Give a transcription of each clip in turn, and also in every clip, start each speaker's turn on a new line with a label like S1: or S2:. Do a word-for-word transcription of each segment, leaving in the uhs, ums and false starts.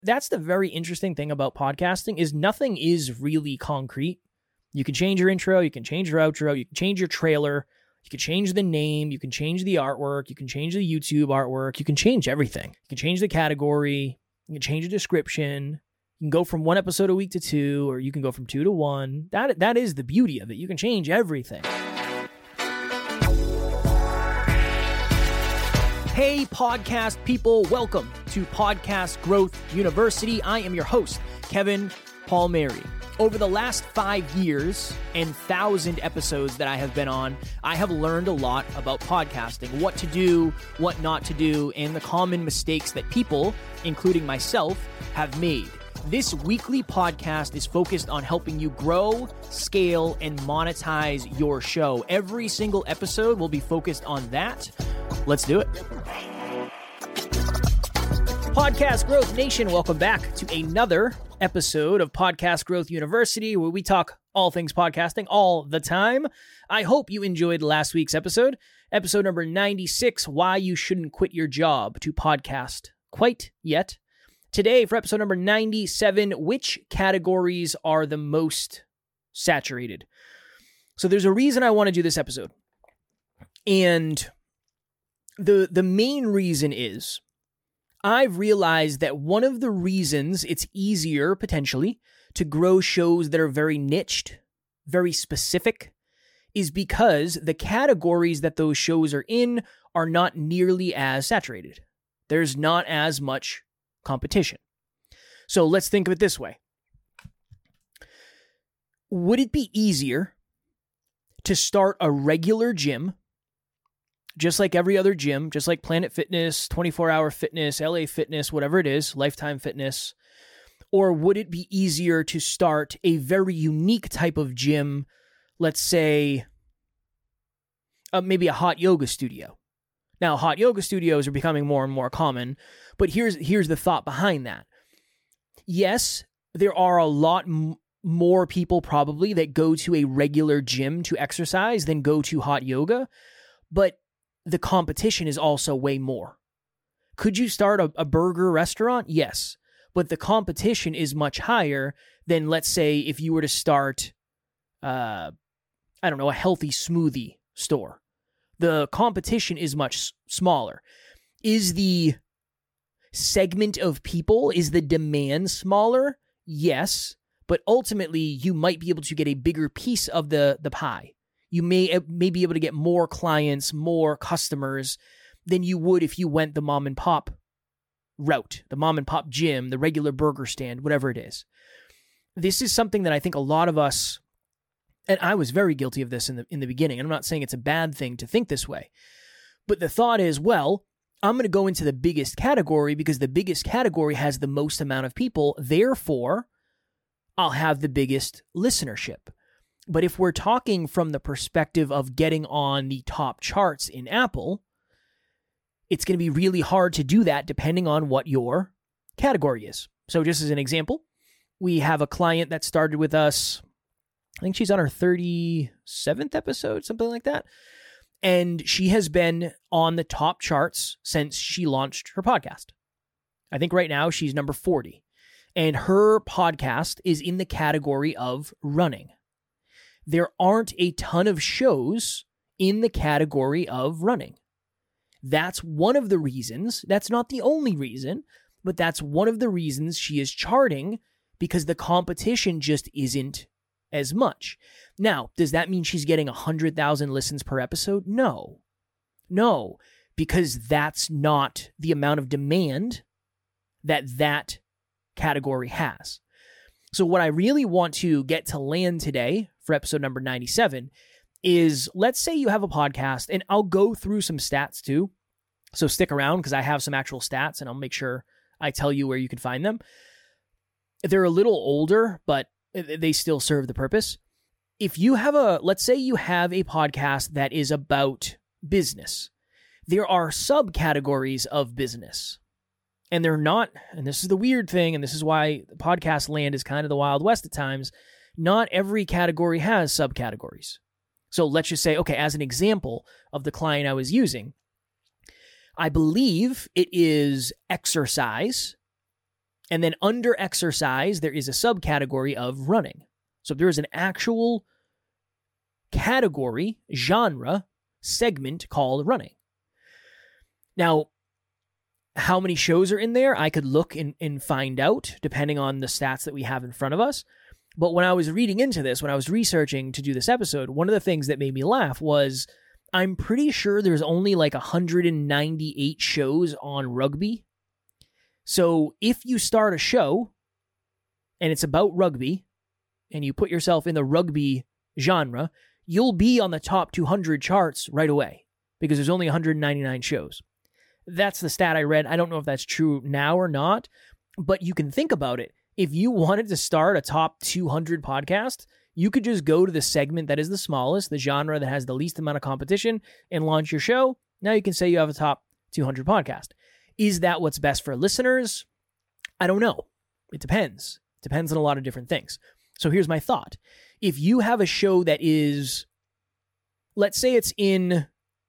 S1: that's the very interesting thing about podcasting is nothing is really concrete. You can change your intro, you can change your outro, you can change your trailer, you can change the name, you can change the artwork, you can change the YouTube artwork, you can change everything. You can change the category, you can change the description, you can go from one episode a week to two, or you can go from two to one. That That is the beauty of it. You can change everything. Hey, podcast people, welcome to Podcast Growth University. I am your host, Kevin Palmieri. Over the last five years and thousand episodes that I have been on, I have learned a lot about podcasting, what to do, what not to do, and the common mistakes that people, including myself, have made. This weekly podcast is focused on helping you grow, scale, and monetize your show. Every single episode will be focused on that. Let's do it. Podcast Growth Nation, welcome back to another episode of Podcast Growth University, where we talk all things podcasting all the time. I hope you enjoyed last week's episode, episode number ninety-six, Why You Shouldn't Quit Your Job to Podcast Quite Yet. Today, for episode number ninety-seven, which categories are the most saturated? So there's a reason I want to do this episode. And the the main reason is I've realized that one of the reasons it's easier, potentially, to grow shows that are very niched, very specific, is because the categories that those shows are in are not nearly as saturated. There's not as much competition. So let's think of it this way. Would it be easier to start a regular gym, just like every other gym, just like Planet Fitness, twenty-four hour Fitness, L A Fitness, whatever it is, Lifetime Fitness? Or would it be easier to start a very unique type of gym, let's say uh, maybe a hot yoga studio? Now, hot yoga studios are becoming more and more common, but here's here's the thought behind that. Yes, there are a lot m- more people probably that go to a regular gym to exercise than go to hot yoga, but the competition is also way more. Could you start a, a burger restaurant? Yes, but the competition is much higher than, let's say, if you were to start, uh, I don't know, a healthy smoothie store. The competition is much smaller. Is the segment of people, is the demand smaller? Yes, but ultimately you might be able to get a bigger piece of the, the pie. You may, may be able to get more clients, more customers than you would if you went the mom and pop route, the mom and pop gym, the regular burger stand, whatever it is. This is something that I think a lot of us, and I was very guilty of this in the in the beginning, and I'm not saying it's a bad thing to think this way, but the thought is, well, I'm going to go into the biggest category because the biggest category has the most amount of people, therefore, I'll have the biggest listenership. But if we're talking from the perspective of getting on the top charts in Apple, it's going to be really hard to do that depending on what your category is. So just as an example, we have a client that started with us, I think she's on her thirty-seventh episode, something like that. And she has been on the top charts since she launched her podcast. I think right now she's number forty. And her podcast is in the category of running. There aren't a ton of shows in the category of running. That's one of the reasons, that's not the only reason, but that's one of the reasons she is charting, because the competition just isn't as much. Now, does that mean she's getting one hundred thousand listens per episode? No. No, because that's not the amount of demand that that category has. So what I really want to get to land today for episode number ninety-seven is, let's say you have a podcast, and I'll go through some stats too. So stick around because I have some actual stats and I'll make sure I tell you where you can find them. They're a little older, but they still serve the purpose. If you have a, let's say you have a podcast that is about business, there are subcategories of business. And they're not, and this is the weird thing, and this is why podcast land is kind of the Wild West at times, not every category has subcategories. So let's just say, okay, as an example of the client I was using, I believe it is exercise And then under exercise, there is a subcategory of running. So there is an actual category, genre, segment called running. Now, how many shows are in there? I could look and, and find out, depending on the stats that we have in front of us. But when I was reading into this, when I was researching to do this episode, one of the things that made me laugh was I'm pretty sure there's only like one hundred ninety-eight shows on rugby. So if you start a show and it's about rugby and you put yourself in the rugby genre, you'll be on the top two hundred charts right away because there's only one hundred ninety-nine shows. That's the stat I read. I don't know if that's true now or not, but you can think about it. If you wanted to start a top two hundred podcast, you could just go to the segment that is the smallest, the genre that has the least amount of competition, and launch your show. Now you can say you have a top two hundred podcast. Is that what's best for listeners? I don't know. It depends. It depends on a lot of different things. So here's my thought. If you have a show that is, let's say it's in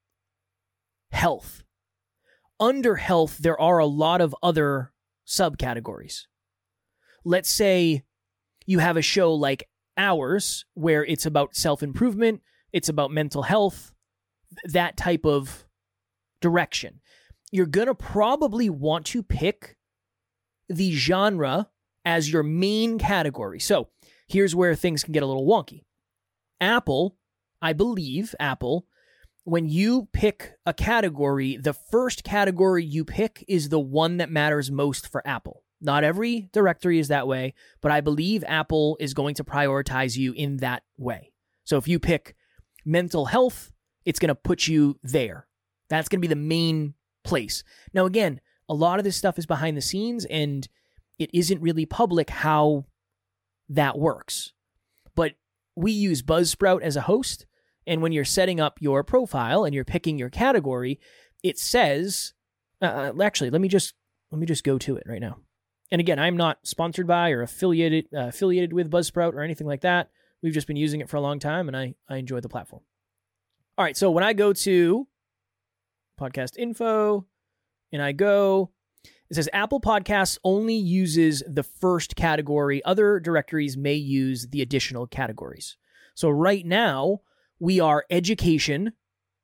S1: health. Under health, there are a lot of other subcategories. Let's say you have a show like ours where it's about self-improvement, it's about mental health, that type of direction. You're going to probably want to pick the genre as your main category. So here's where things can get a little wonky. Apple, I believe, Apple, when you pick a category, the first category you pick is the one that matters most for Apple. Not every directory is that way, but I believe Apple is going to prioritize you in that way. So if you pick mental health, it's going to put you there. That's going to be the main place. Now, again, a lot of this stuff is behind the scenes, and it isn't really public how that works. But we use Buzzsprout as a host, and when you're setting up your profile and you're picking your category, it says, uh, actually, let me just let me just go to it right now. And again, I'm not sponsored by or affiliated uh, affiliated with Buzzsprout or anything like that. We've just been using it for a long time, and I, I enjoy the platform. All right, so when I go to podcast info and I go, it says Apple Podcasts only uses the first category. Other directories may use the additional categories. So right now, we are education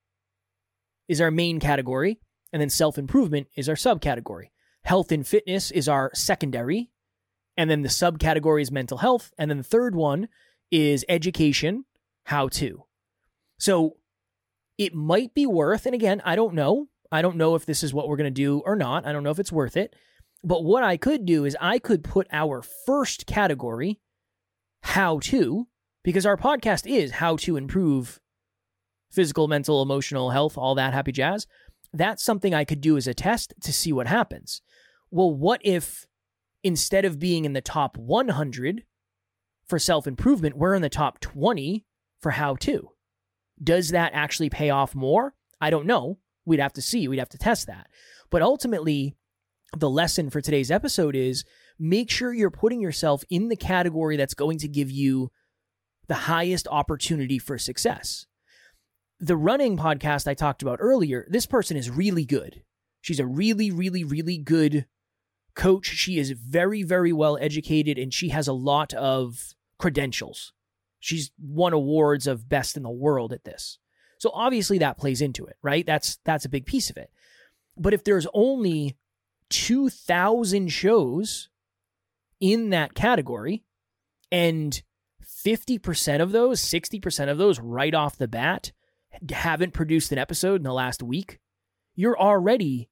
S1: is our main category, and then self-improvement is our subcategory. Health and fitness is our secondary, and then the subcategory is mental health, and then the third one is education, how-to. So it might be worth, and again, I don't know. I don't know if this is what we're going to do or not. I don't know if it's worth it. But what I could do is I could put our first category, how-to, because our podcast is how to improve physical, mental, emotional health, all that happy jazz. That's something I could do as a test to see what happens. Well, what if instead of being in the top one hundred for self-improvement, we're in the top twenty for how-to? Does that actually pay off more? I don't know. We'd have to see. We'd have to test that. But ultimately, the lesson for today's episode is make sure you're putting yourself in the category that's going to give you the highest opportunity for success. The running podcast I talked about earlier, this person is really good. She's a really, really, really good coach. She is very, very well educated, and she has a lot of credentials. She's won awards of best in the world at this. So obviously that plays into it, right? That's that's a big piece of it. But if there's only two thousand shows in that category, and fifty percent of those, sixty percent of those right off the bat haven't produced an episode in the last week, you're already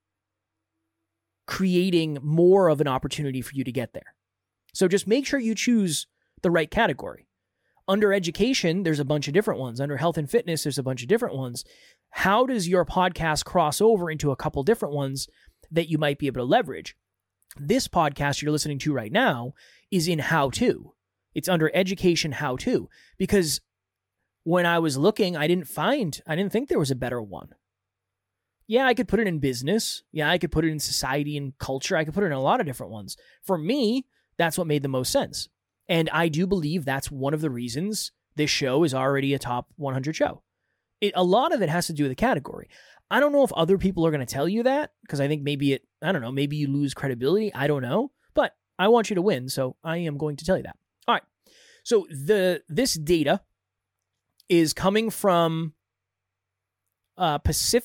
S1: creating more of an opportunity for you to get there. So just make sure you choose the right category. Under education, there's a bunch of different ones. Under health and fitness, there's a bunch of different ones. How does your podcast cross over into a couple different ones that you might be able to leverage? This podcast you're listening to right now is in how-to. It's under education how-to, because when I was looking, I didn't find, I didn't think there was a better one. Yeah, I could put it in business. Yeah, I could put it in society and culture. I could put it in a lot of different ones. For me, that's what made the most sense. And I do believe that's one of the reasons this show is already a top one hundred show. It, a lot of it has to do with the category. I don't know if other people are going to tell you that, because I think maybe it, I don't know, maybe you lose credibility. I don't know. But I want you to win, so I am going to tell you that. All right. So the this data is coming from uh,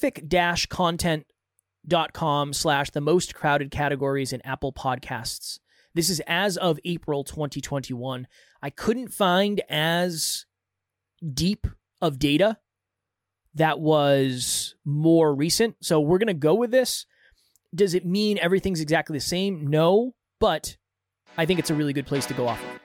S1: pacific-content.com slash the most crowded categories in Apple Podcasts. This is as of April twenty twenty-one. I couldn't find as deep of data that was more recent. So we're going to go with this. Does it mean everything's exactly the same? No, but I think it's a really good place to go off of.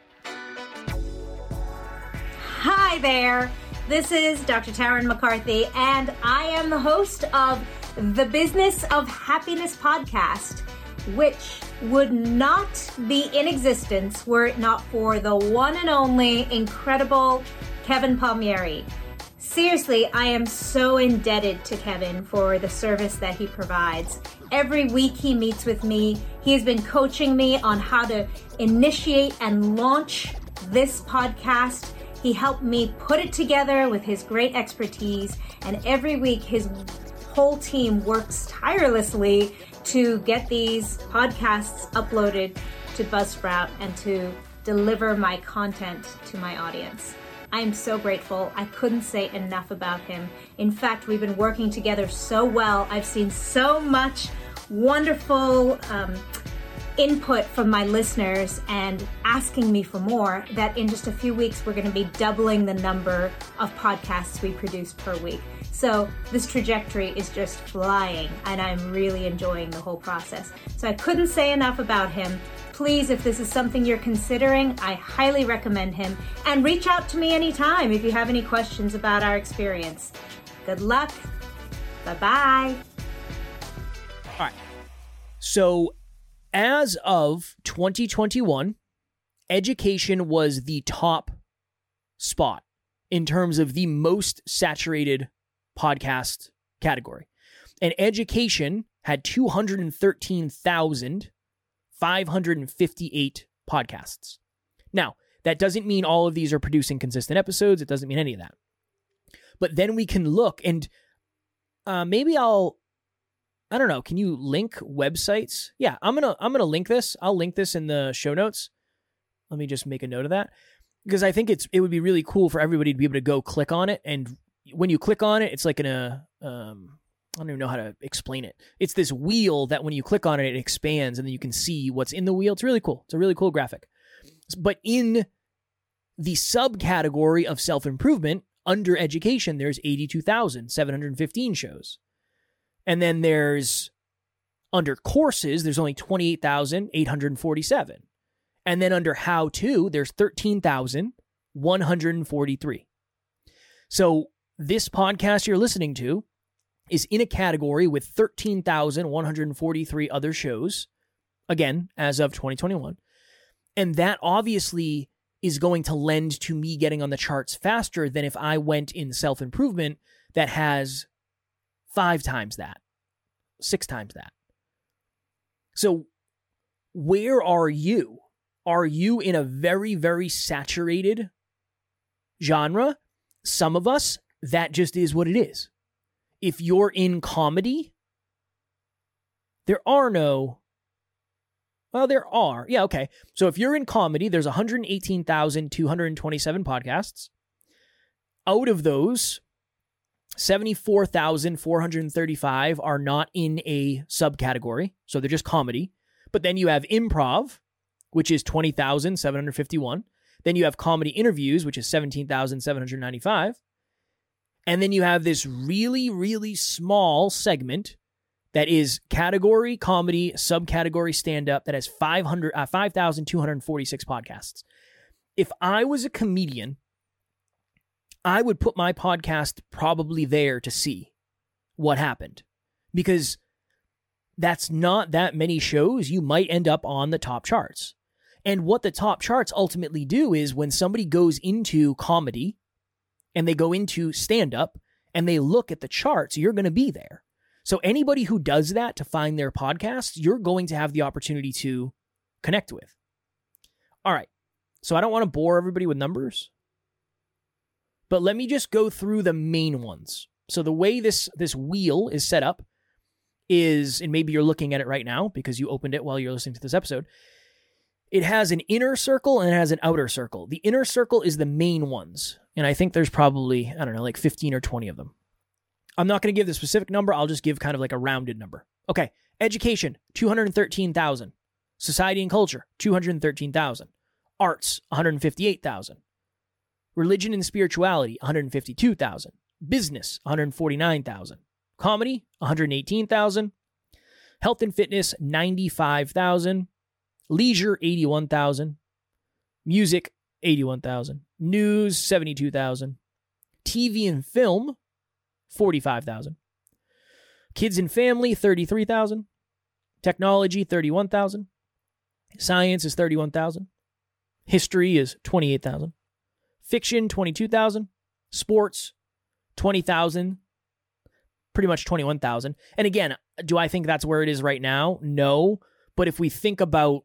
S2: Hi there. This is Doctor Taryn McCarthy, and I am the host of the Business of Happiness podcast, which would not be in existence were it not for the one and only incredible Kevin Palmieri. Seriously, I am so indebted to Kevin for the service that he provides. Every week he meets with me. He has been coaching me on how to initiate and launch this podcast. He helped me put it together with his great expertise, and every week his whole team works tirelessly to get these podcasts uploaded to Buzzsprout and to deliver my content to my audience. I am so grateful. I couldn't say enough about him. In fact, we've been working together so well. I've seen so much wonderful um, input from my listeners and asking me for more that in just a few weeks, we're going to be doubling the number of podcasts we produce per week. So this trajectory is just flying, and I'm really enjoying the whole process. So I couldn't say enough about him. Please, if this is something you're considering, I highly recommend him. And reach out to me anytime if you have any questions about our experience. Good luck. Bye-bye.
S1: All right. So as of twenty twenty-one, education was the top spot in terms of the most saturated podcast category. And education had two hundred thirteen thousand five hundred fifty-eight podcasts. Now, that doesn't mean all of these are producing consistent episodes. It doesn't mean any of that. But then we can look and uh, maybe I'll, I don't know, can you link websites? Yeah, I'm going to I'm going to link this. I'll link this in the show notes. Let me just make a note of that because I think it's it would be really cool for everybody to be able to go click on it, and when you click on it, it's like in a um I don't even know how to explain it. It's this wheel that when you click on it, it expands and then you can see what's in the wheel. It's really cool. It's a really cool graphic. But in the subcategory of self-improvement, under education, there's eighty-two thousand seven hundred fifteen shows. And then there's, under courses, there's only twenty-eight thousand eight hundred forty-seven. And then under how-to, there's thirteen thousand one hundred forty-three. So this podcast you're listening to is in a category with thirteen thousand one hundred forty-three other shows, again, as of twenty twenty-one. And that obviously is going to lend to me getting on the charts faster than if I went in self-improvement that has five times that, six times that. So where are you? Are you in a very, very saturated genre? Some of us, that just is what it is. If you're in comedy, there are no, well, there are. Yeah, okay. So if you're in comedy, there's one hundred eighteen thousand two hundred twenty-seven podcasts. Out of those, seventy-four thousand four hundred thirty-five are not in a subcategory, so they're just comedy. But then you have improv, which is twenty thousand seven hundred fifty-one. Then you have comedy interviews, which is seventeen thousand seven hundred ninety-five. And then you have this really, really small segment that is category comedy, subcategory stand-up that has five hundred, uh, five thousand two hundred forty-six podcasts. If I was a comedian, I would put my podcast probably there to see what happened. Because that's not that many shows. You might end up on the top charts. And what the top charts ultimately do is when somebody goes into comedy and they go into stand-up and they look at the charts, you're going to be there. So anybody who does that to find their podcast, you're going to have the opportunity to connect with. All right. So I don't want to bore everybody with numbers, but let me just go through the main ones. So the way this, this wheel is set up is, and maybe you're looking at it right now because you opened it while you're listening to this episode, it has an inner circle and it has an outer circle. The inner circle is the main ones. And I think there's probably, I don't know, like fifteen or twenty of them. I'm not going to give the specific number. I'll just give kind of like a rounded number. Okay. Education, two hundred thirteen thousand. Society and culture, two hundred thirteen thousand. Arts, one hundred fifty-eight thousand. Religion and spirituality, one hundred fifty-two thousand. Business, one hundred forty-nine thousand. Comedy, one hundred eighteen thousand. Health and fitness, ninety-five thousand. Leisure, eighty-one thousand. Music, eighty-one thousand. News, seventy-two thousand. T V and film, forty-five thousand. Kids and family, thirty-three thousand. Technology, thirty-one thousand. Science is thirty-one thousand. History is twenty-eight thousand. Fiction, twenty-two thousand. Sports, twenty thousand. Pretty much twenty-one thousand. And again, do I think that's where it is right now? No. But if we think about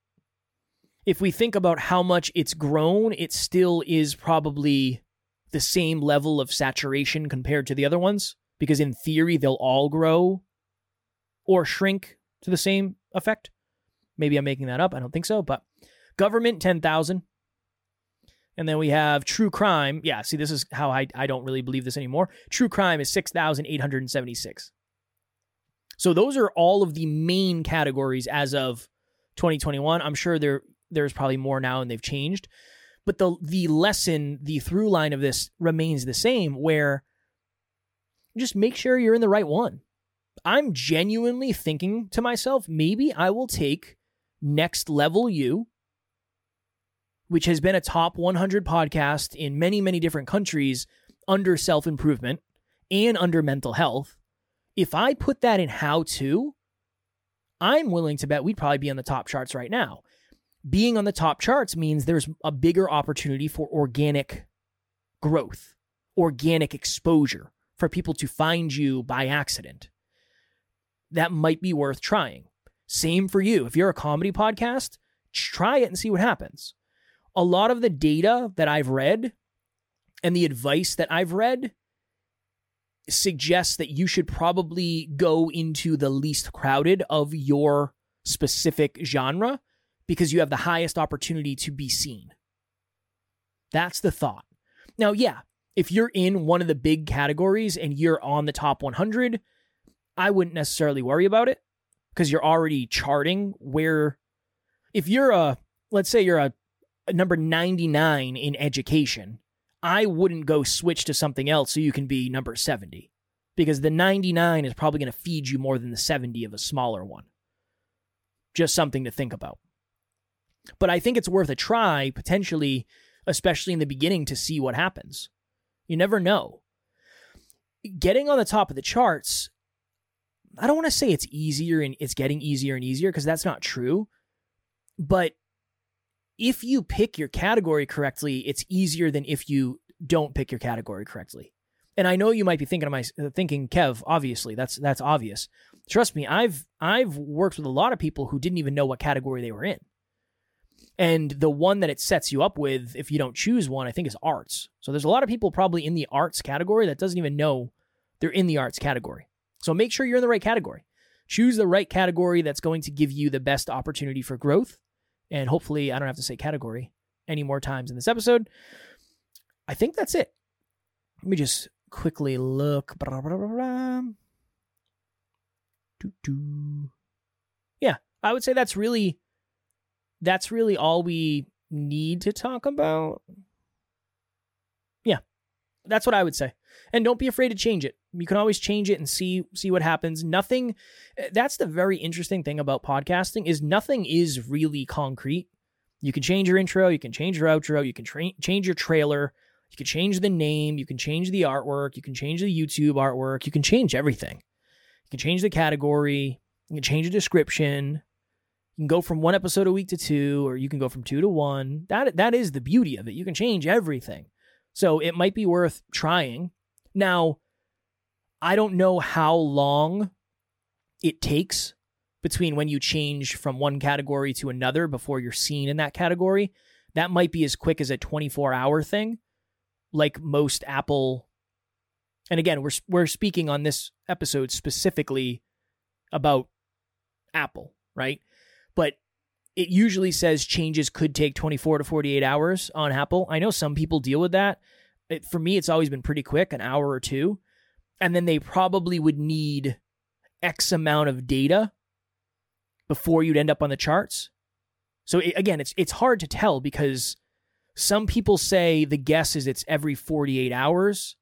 S1: if we think about how much it's grown, it still is probably the same level of saturation compared to the other ones, because in theory, they'll all grow or shrink to the same effect. Maybe I'm making that up. I don't think so. But government, ten thousand. And then we have true crime. Yeah, see, this is how I, I don't really believe this anymore. True crime is six thousand eight hundred seventy-six. So those are all of the main categories as of twenty twenty-one. I'm sure there there's probably more now and they've changed. But the the lesson, the through line of this remains the same, where just make sure you're in the right one. I'm genuinely thinking to myself, maybe I will take Next Level You, which has been a top one hundred podcast in many, many different countries under self-improvement and under mental health. If I put that in how-to, I'm willing to bet we'd probably be on the top charts right now. Being on the top charts means there's a bigger opportunity for organic growth, organic exposure, for people to find you by accident. That might be worth trying. Same for you. If you're a comedy podcast, try it and see what happens. A lot of the data that I've read and the advice that I've read suggests that you should probably go into the least crowded of your specific genre because you have the highest opportunity to be seen. That's the thought. Now, yeah, if you're in one of the big categories and you're on the top one hundred, I wouldn't necessarily worry about it because you're already charting where, if you're a, let's say you're a, a number ninety-nine in education, I wouldn't go switch to something else so you can be number seventy, because the ninety-nine is probably going to feed you more than the seventy of a smaller one. Just something to think about. But I think it's worth a try, potentially, especially in the beginning, to see what happens. You never know. Getting on the top of the charts, I don't want to say it's easier and it's getting easier and easier, because that's not true. But if you pick your category correctly, it's easier than if you don't pick your category correctly. And I know you might be thinking of my thinking, Kev, obviously, that's that's obvious. Trust me, I've I've worked with a lot of people who didn't even know what category they were in. And the one that it sets you up with, if you don't choose one, I think is arts. So there's a lot of people probably in the arts category that doesn't even know they're in the arts category. So make sure you're in the right category. Choose the right category that's going to give you the best opportunity for growth. And hopefully I don't have to say category any more times in this episode. I think that's it. Let me just quickly look. Yeah, I would say that's really, that's really all we need to talk about. Yeah, that's what I would say. And don't be afraid to change it. You can always change it and see see what happens. Nothing, that's the very interesting thing about podcasting, is nothing is really concrete. You can change your intro, you can change your outro, you can tra- change your trailer, you can change the name, you can change the artwork, you can change the YouTube artwork, you can change everything. You can change the category, you can change the description, you can go from one episode a week to two, or you can go from two to one. That That is the beauty of it. You can change everything. So it might be worth trying. Now, I don't know how long it takes between when you change from one category to another before you're seen in that category. That might be as quick as a twenty-four hour thing, like most Apple. And again, we're we're speaking on this episode specifically about Apple, right? But it usually says changes could take twenty-four to forty-eight hours on Apple. I know some people deal with that. It, for me, it's always been pretty quick, an hour or two. And then they probably would need X amount of data before you'd end up on the charts. So it, again, it's it's hard to tell because some people say the guess is it's every forty-eight hours.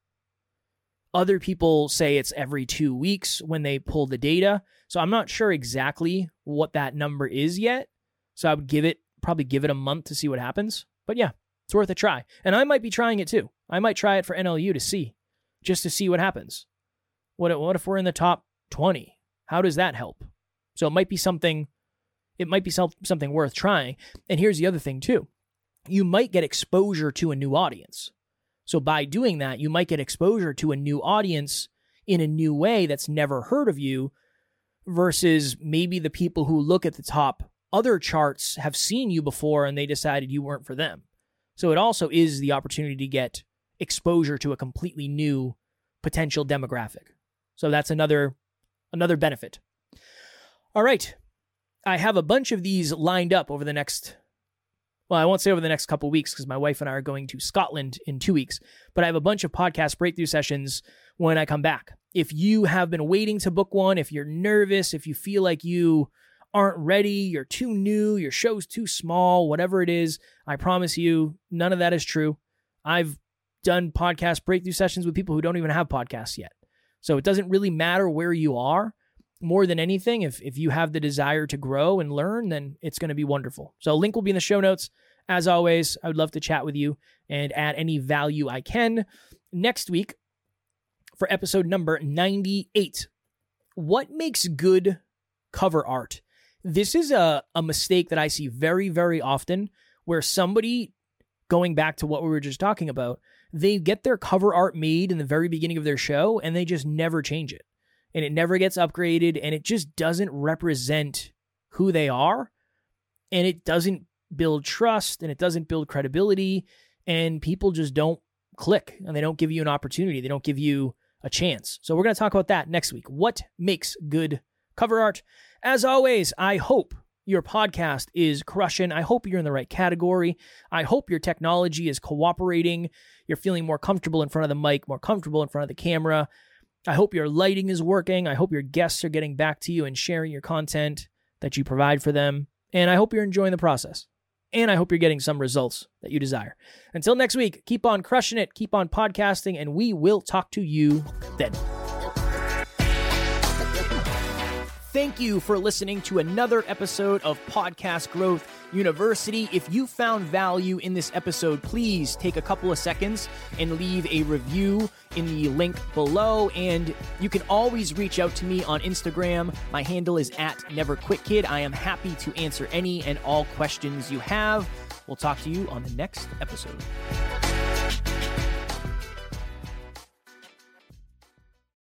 S1: Other people say it's every two weeks when they pull the data. So I'm not sure exactly what that number is yet. So I would give it, probably give it a month to see what happens. But yeah, it's worth a try. And I might be trying it too. I might try it for N L U to see, just to see what happens. What if, what if we're in the top twenty? How does that help? So it might be something, it might be some, something worth trying. And here's the other thing too. You might get exposure to a new audience. So by doing that, you might get exposure to a new audience in a new way that's never heard of you versus maybe the people who look at the top other charts have seen you before and they decided you weren't for them. So it also is the opportunity to get exposure to a completely new potential demographic. So that's another another benefit. All right. I have a bunch of these lined up over the next, well, I won't say over the next couple weeks because my wife and I are going to Scotland in two weeks, but I have a bunch of podcast breakthrough sessions when I come back. If you have been waiting to book one, if you're nervous, if you feel like you aren't ready, you're too new, your show's too small, whatever it is, I promise you, none of that is true. I've done podcast breakthrough sessions with people who don't even have podcasts yet. So it doesn't really matter where you are. More than anything, if, if you have the desire to grow and learn, then it's going to be wonderful. So link will be in the show notes. As always, I would love to chat with you and add any value I can. Next week, for episode number ninety-eight, what makes good cover art? This is a, a mistake that I see very, very often where somebody, going back to what we were just talking about, they get their cover art made in the very beginning of their show and they just never change it. And it never gets upgraded and it just doesn't represent who they are. And it doesn't build trust and it doesn't build credibility. And people just don't click and they don't give you an opportunity. They don't give you a chance. So we're going to talk about that next week. What makes good cover art? As always, I hope your podcast is crushing. I hope you're in the right category. I hope your technology is cooperating. You're feeling more comfortable in front of the mic, more comfortable in front of the camera. I hope your lighting is working. I hope your guests are getting back to you and sharing your content that you provide for them. And I hope you're enjoying the process. And I hope you're getting some results that you desire. Until next week, keep on crushing it, keep on podcasting, and we will talk to you then. Thank you for listening to another episode of Podcast Growth University. If you found value in this episode, please take a couple of seconds and leave a review in the link below. And you can always reach out to me on Instagram. My handle is at NeverQuitKid. I am happy to answer any and all questions you have. We'll talk to you on the next episode.